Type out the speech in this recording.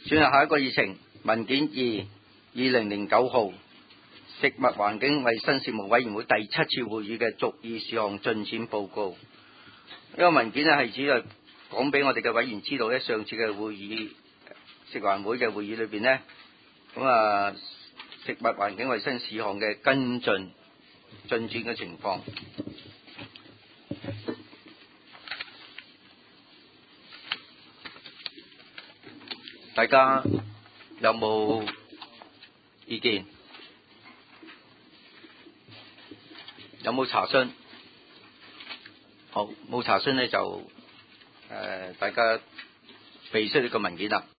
轉入下一個議程，文件2/2009號，食物環境衞生事務委員會第7次會議嘅逐議事項進展報告。呢個文件係主要講俾我哋嘅委員知道咧，上次嘅會議食環會嘅會議裏邊呢，食物環境衞生事項嘅跟進進展嘅情況。大家有冇意見？有冇查詢？好，冇查詢呢就大家備出呢個文件啦。